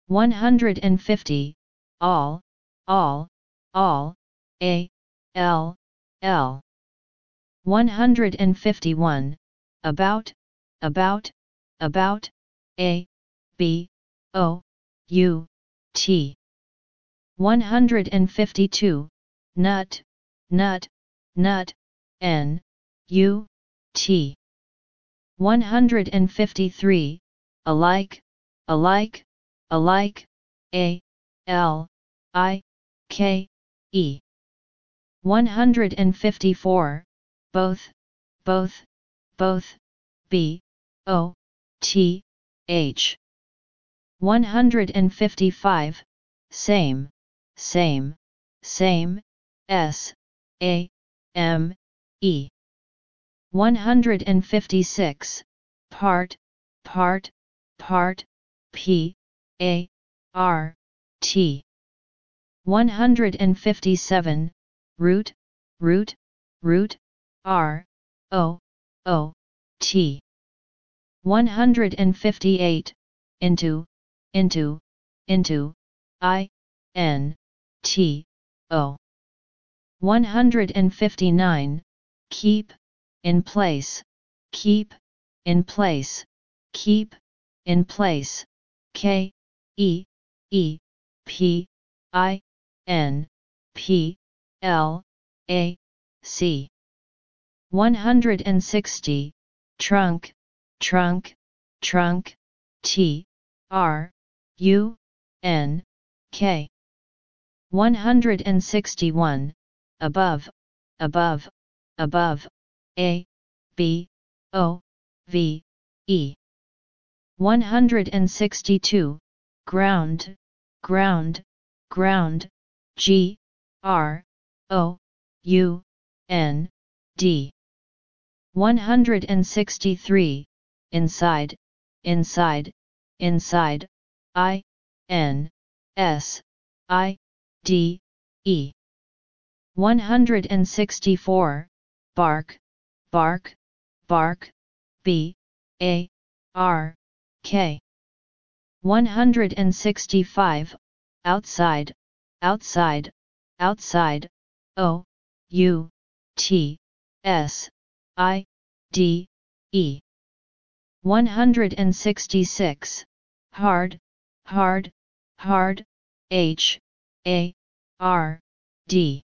150, all, all, all, a, l, l. 151, about, about, about, a, b, o, u, t. 152, nut, nut, nut, n, u, t. 153, alike, alike, alike, a, l, I, k, e. 154, both, both, both, b, o, t, h. 155, same, same, same, s, a, m, e. 156, part, part, part, p, a, r, t. 157, root, root, root, r, o, o, t. 158, into, into, into, I, n, t, o. 159, keep, in place, keep, in place, keep, in place, k, e, e, p, i, n, p, l, a, c. 160, trunk, trunk, trunk, t, r, u, n, k. 161, above, above, above, a, b, o, v, e. 162, ground, ground, ground, g, r, o, u, n, d. 163, inside, inside, inside, I, n, s, i, d, e. 164, bark, bark, bark, b, a, r, k. 165, outside, outside, outside, o, u, t, s, I, d, e. 166, hard, hard, hard, h, a, r, d.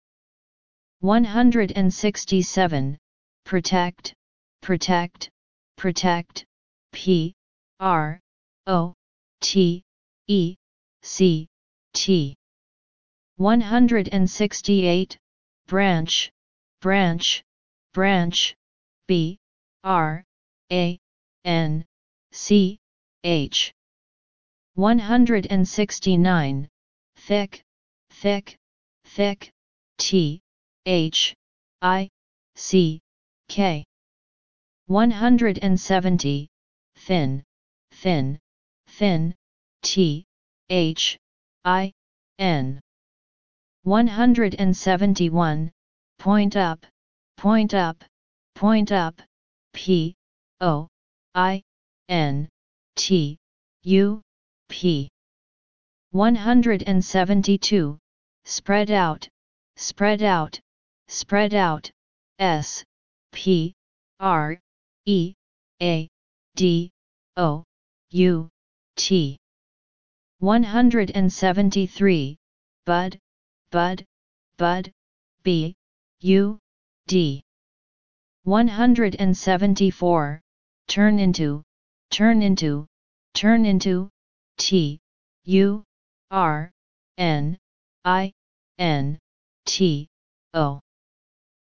167, protect, protect, protect, p, r, o, t, e, c, t. 168, branch, branch, branch, b, r, a, n, c, h. 169, thick, thick, thick, t, h, i, c, k. 170, thin, thin, thin, t, h, i, n. 171, point up, point up, point up, p, o, i, n, t, u, p. 172, spread out, spread out, spread out, s, p, r, e, a, d, o, u, t. 173, bud, bud, bud, b, u, d. 174, turn into, turn into, turn into, t, u, r, n, i, n, t, o.